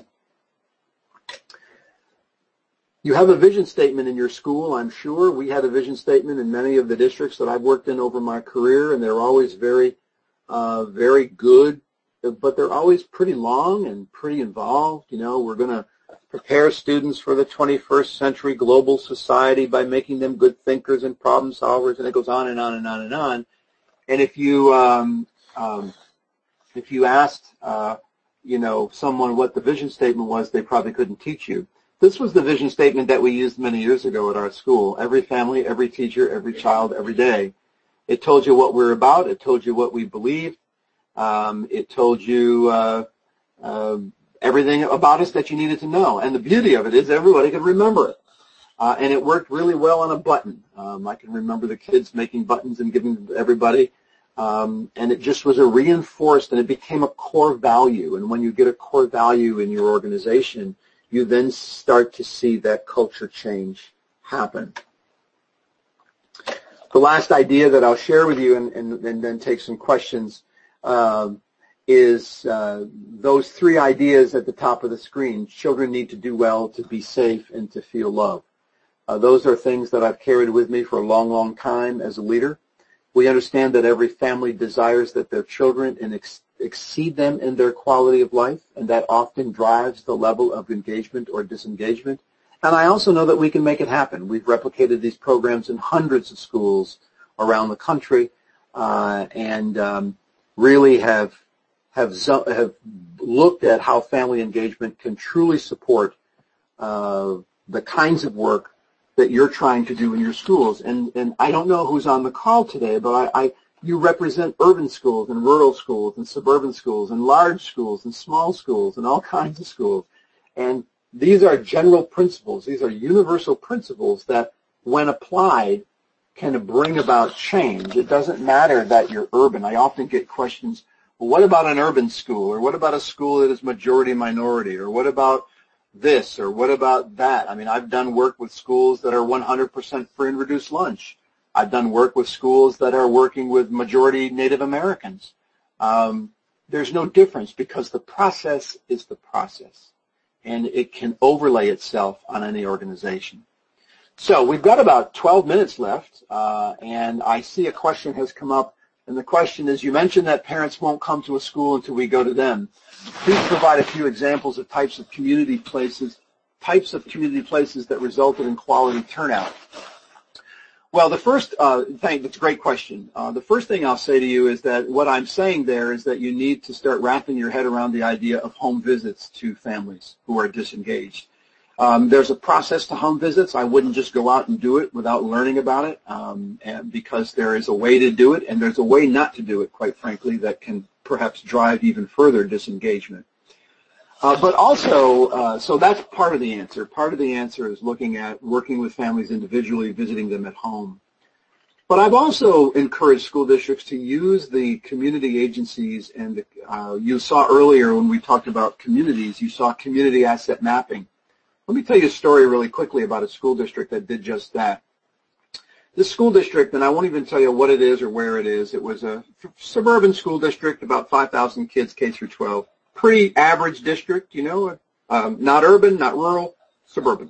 B: You have a vision statement in your school, I'm sure. We had a vision statement in many of the districts that I've worked in over my career, and they're always very, uh, very good, but they're always pretty long and pretty involved. You know, we're going to prepare students for the twenty-first century global society by making them good thinkers and problem solvers, and it goes on and on and on and on. And if you um, um, if you asked, uh, you know, someone what the vision statement was, they probably couldn't teach you. This was the vision statement that we used many years ago at our school. Every family, every teacher, every child, every day. It told you what we're about. It told you what we believed. Um, it told you uh, uh, everything about us that you needed to know. And the beauty of it is everybody could remember it. Uh, and it worked really well on a button. Um, I can remember the kids making buttons and giving them to everybody. Um, and it just was a reinforced, and it became a core value. And when you get a core value in your organization, you then start to see that culture change happen. The last idea that I'll share with you and, and, and then take some questions um, is uh, those three ideas at the top of the screen. Children need to do well, to be safe, and to feel love. Uh, those are things that I've carried with me for a long, long time as a leader. We understand that every family desires that their children and ex- exceed them in their quality of life, and that often drives the level of engagement or disengagement. And I also know that we can make it happen. We've replicated these programs in hundreds of schools around the country, uh, and um, really have have have looked at how family engagement can truly support uh, the kinds of work that you're trying to do in your schools. And, and I don't know who's on the call today, but I, I you represent urban schools and rural schools and suburban schools and large schools and small schools and all kinds of schools. And these are general principles. These are universal principles that, when applied, can bring about change. It doesn't matter that you're urban. I often get questions, well, what about an urban school? Or what about a school that is majority minority? Or what about this? Or what about that? I mean, I've done work with schools that are one hundred percent free and reduced lunch. I've done work with schools that are working with majority Native Americans. Um, there's no difference because the process is the process, and it can overlay itself on any organization. So we've got about twelve minutes left, uh, and I see a question has come up, and the question is, you mentioned that parents won't come to a school until we go to them. Please provide a few examples of types of community places, types of community places that resulted in quality turnout. Well, the first uh, thing, that's a great question. Uh, the first thing I'll say to you is that what I'm saying there is that you need to start wrapping your head around the idea of home visits to families who are disengaged. Um, there's a process to home visits. I wouldn't just go out and do it without learning about it, um, and because there is a way to do it, and there's a way not to do it, quite frankly, that can perhaps drive even further disengagement. Uh, but also, uh, so that's part of the answer. Part of the answer is looking at working with families individually, visiting them at home. But I've also encouraged school districts to use the community agencies, and the, uh, you saw earlier when we talked about communities, you saw community asset mapping. Let me tell you a story really quickly about a school district that did just that. This school district, and I won't even tell you what it is or where it is, it was a suburban school district, about five thousand kids, K through twelve. Pretty average district, you know, um, not urban, not rural, suburban.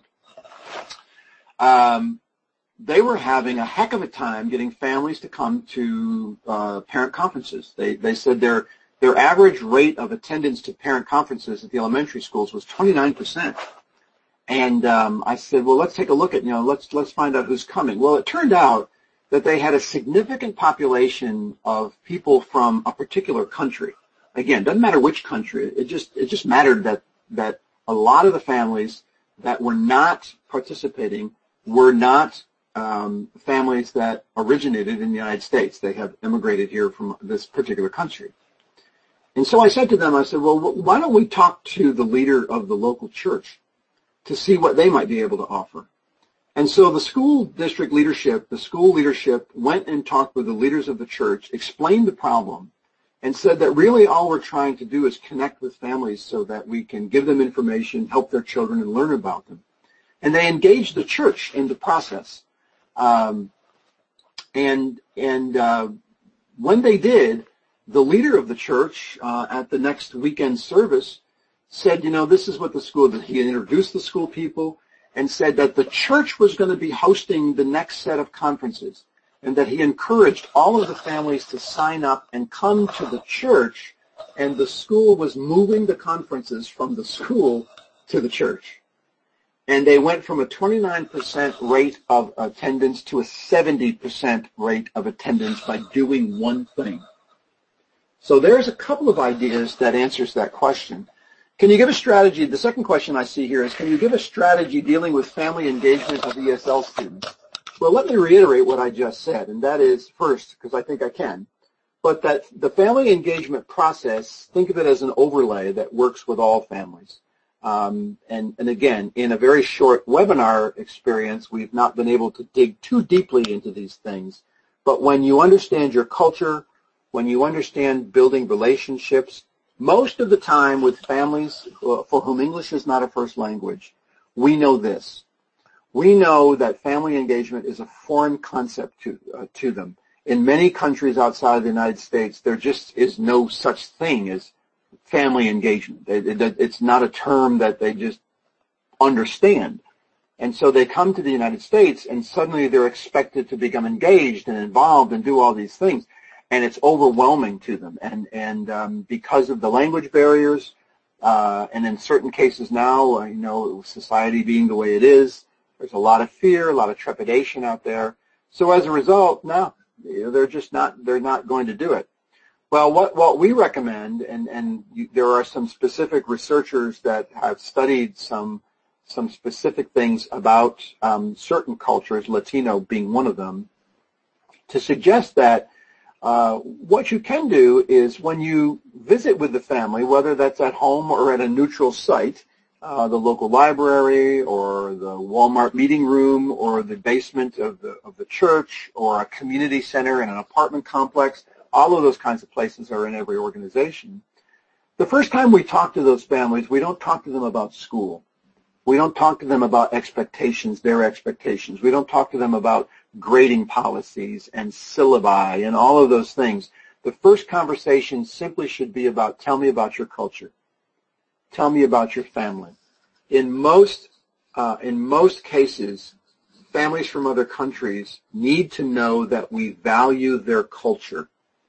B: Um, they were having a heck of a time getting families to come to uh, parent conferences. They, they said their, their average rate of attendance to parent conferences at the elementary schools was twenty-nine percent. And um, I said, well, let's take a look at, you know, let's let's find out who's coming. Well, it turned out that they had a significant population of people from a particular country. Again, doesn't matter which country. It just it just mattered that that a lot of the families that were not participating were not um, families that originated in the United States. They have immigrated here from this particular country. And so I said to them, I said, well, why don't we talk to the leader of the local church to see what they might be able to offer? And so the school district leadership, the school leadership went and talked with the leaders of the church, explained the problem, and said that really all we're trying to do is connect with families so that we can give them information, help their children, and learn about them. And they engaged the church in the process. Um, and and uh, when they did, the leader of the church uh, at the next weekend service said, you know, this is what the school did. He introduced the school people and said that the church was going to be hosting the next set of conferences, and that he encouraged all of the families to sign up and come to the church, and the school was moving the conferences from the school to the church. And they went from a twenty-nine percent rate of attendance to a seventy percent rate of attendance by doing one thing. So there's a couple of ideas that answers that question. Can you give a strategy? The second question I see here is, can you give a strategy dealing with family engagement of E S L students? Well, let me reiterate what I just said, and that is, first, because I think I can, but that the family engagement process, think of it as an overlay that works with all families. Um, and, and again, in a very short webinar experience, we've not been able to dig too deeply into these things. But when you understand your culture, when you understand building relationships, most of the time with families for whom English is not a first language, we know this. We know that family engagement is a foreign concept to, uh, to them. In many countries outside of the United States, there just is no such thing as family engagement. It, it, it's not a term that they just understand. And so they come to the United States and suddenly they're expected to become engaged and involved and do all these things. And it's overwhelming to them. And, and um, because of the language barriers, uh, and in certain cases now, uh, you know, society being the way it is, there's a lot of fear, a lot of trepidation out there. So as a result, no, you know, they're just not, they're not going to do it. Well, what, what we recommend, and, and you, there are some specific researchers that have studied some, some specific things about um, certain cultures, Latino being one of them, to suggest that Uh, what you can do is when you visit with the family, whether that's at home or at a neutral site, uh, the local library or the Walmart meeting room or the basement of the, of the church or a community center in an apartment complex, all of those kinds of places are in every organization. The first time we talk to those families, we don't talk to them about school. We don't talk to them about expectations, their expectations. We don't talk to them about grading policies and syllabi and all of those things. The first conversation simply should be about, tell me about your culture. Tell me about your family. In most, uh, in most cases, families from other countries need to know that we value their culture.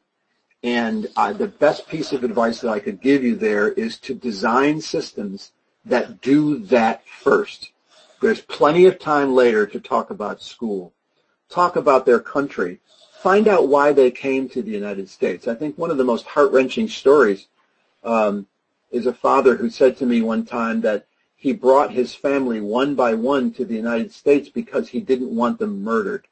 B: And uh, the best piece of advice that I could give you there is to design systems that do that first. There's plenty of time later to talk about school, talk about their country, find out why they came to the United States. I think one of the most heart-wrenching stories um, is a father who said to me one time that he brought his family one by one to the United States because he didn't want them murdered.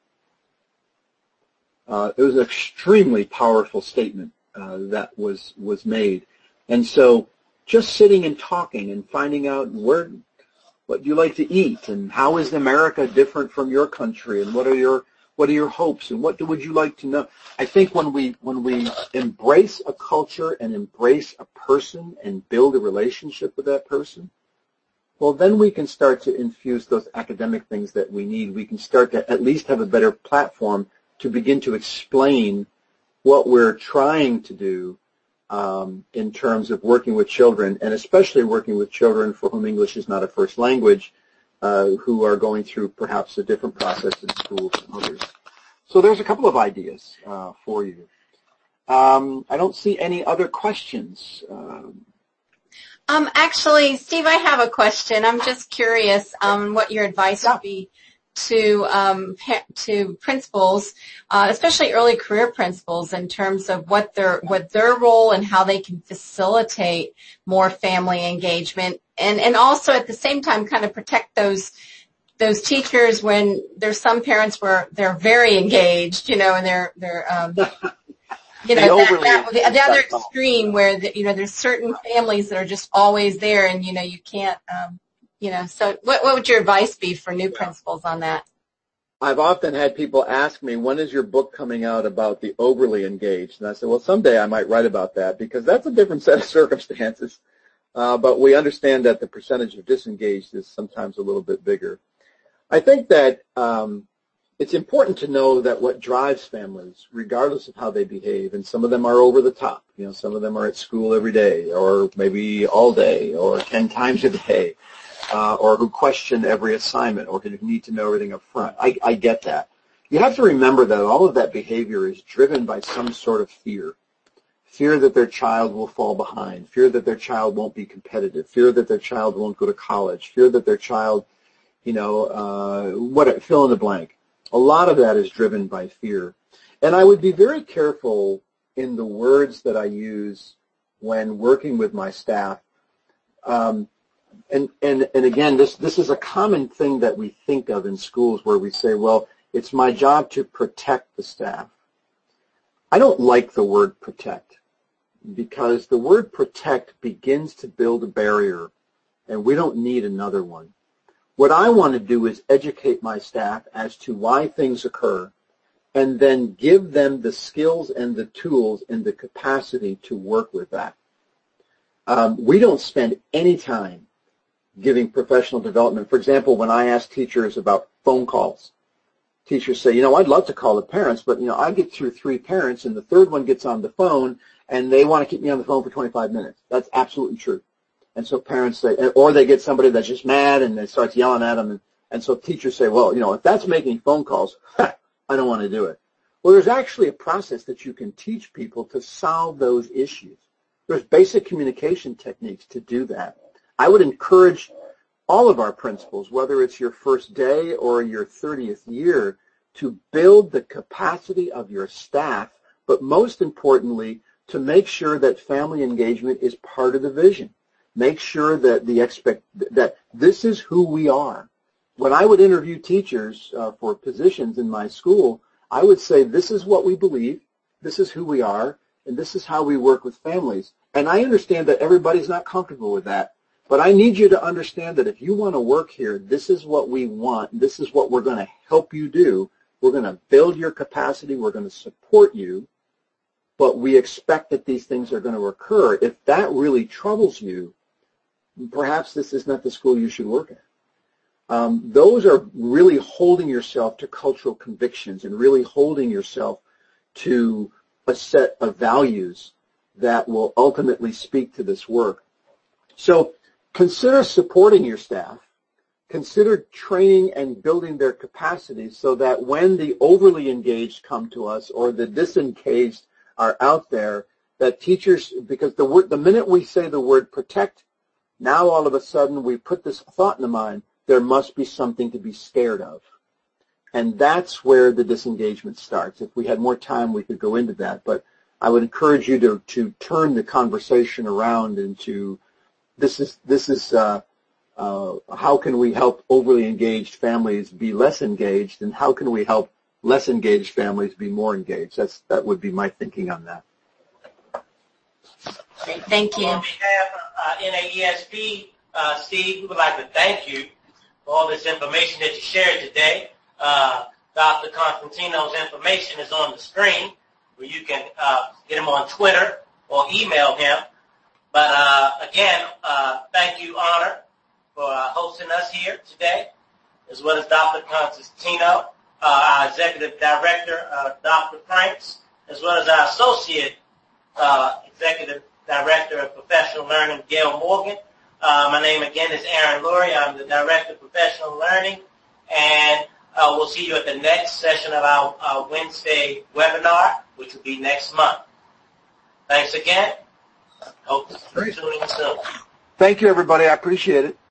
B: Uh, it was an extremely powerful statement uh, that was, was made. And so just sitting and talking and finding out where, what you like to eat and how is America different from your country and what are your, what are your hopes and what do, would you like to know? I think when we, when we embrace a culture and embrace a person and build a relationship with that person, well, then we can start to infuse those academic things that we need. We can start to at least have a better platform to begin to explain what we're trying to do um, in terms of working with children, and especially working with children for whom English is not a first language, uh, who are going through perhaps a different process in schools than others. So there's a couple of ideas uh, for you. Um, I don't see any other questions. Um,
C: Um, actually, Steve, I have a question. I'm just curious um, what your advice would be to um, to principals, uh, especially early career principals, in terms of what their what their role and how they can facilitate more family engagement, and and also at the same time kind of protect those those teachers when there's some parents where they're very engaged, you know, and they're they're um, you know,
B: the,
C: that,
B: overly
C: that, the, the other
B: that's all.
C: extreme where, the, you know, there's certain families that are just always there and, you know, you can't, um, you know, so what, what would your advice be for new
B: Yeah.
C: principals on that?
B: I've often had people ask me, when is your book coming out about the overly engaged? And I said, well, someday I might write about that because that's a different set of circumstances. Uh, but we understand that the percentage of disengaged is sometimes a little bit bigger. I think that um, it's important to know that what drives families, regardless of how they behave, and some of them are over the top. You know, some of them are at school every day or maybe all day or ten times a day. Uh, or who question every assignment, or who need to know everything up front. I, I get that. You have to remember that all of that behavior is driven by some sort of fear. Fear that their child will fall behind, fear that their child won't be competitive, fear that their child won't go to college, fear that their child, you know, uh, what, fill in the blank. A lot of that is driven by fear. And I would be very careful in the words that I use when working with my staff. Um, And, and, and again, this, this is a common thing that we think of in schools where we say, well, it's my job to protect the staff. I don't like the word protect because the word protect begins to build a barrier, and we don't need another one. What I want to do is educate my staff as to why things occur and then give them the skills and the tools and the capacity to work with that. Um, we don't spend any time giving professional development. For example, when I ask teachers about phone calls, teachers say, you know, I'd love to call the parents, but, you know, I get through three parents and the third one gets on the phone and they want to keep me on the phone for twenty-five minutes. That's absolutely true. And so parents say, or they get somebody that's just mad and they start yelling at them. And, and so teachers say, well, you know, if that's making phone calls, I don't want to do it. Well, there's actually a process that you can teach people to solve those issues. There's basic communication techniques to do that. I would encourage all of our principals, whether it's your first day or your thirtieth year, to build the capacity of your staff, but most importantly, to make sure that family engagement is part of the vision. Make sure that the expect that this is who we are. When I would interview teachers uh, for positions in my school, I would say, this is what we believe, this is who we are, and this is how we work with families. And I understand that everybody's not comfortable with that. But I need you to understand that if you want to work here, this is what we want. This is what we're going to help you do. We're going to build your capacity. We're going to support you. But we expect that these things are going to occur. If that really troubles you, perhaps this is not the school you should work at. Um, those are really holding yourself to cultural convictions and really holding yourself to a set of values that will ultimately speak to this work. So consider supporting your staff. Consider training and building their capacity so that when the overly engaged come to us or the disengaged are out there, that teachers, because the word, the minute we say the word protect, now all of a sudden we put this thought in the mind, there must be something to be scared of. And that's where the disengagement starts. If we had more time, we could go into that. But I would encourage you to, to turn the conversation around into This is this is uh, uh, how can we help overly engaged families be less engaged, and how can we help less engaged families be more engaged? That's that would be my thinking on that.
C: Great, thank you.
A: On behalf of uh, N A E S P, uh, Steve, we would like to thank you for all this information that you shared today. Uh, Doctor Constantino's information is on the screen, where you can uh, get him on Twitter or email him. But uh, again, uh, thank you, Honor, for uh, hosting us here today, as well as Doctor Constantino, uh, our Executive Director, uh, Doctor Franks, as well as our Associate uh, Executive Director of Professional Learning, Gail Morgan. Uh, my name again is Aaron Lurie. I'm the Director of Professional Learning, and uh, we'll see you at the next session of our uh, Wednesday webinar, which will be next month. Thanks again. Hope to see you soon.
B: Thank you, everybody. I appreciate it.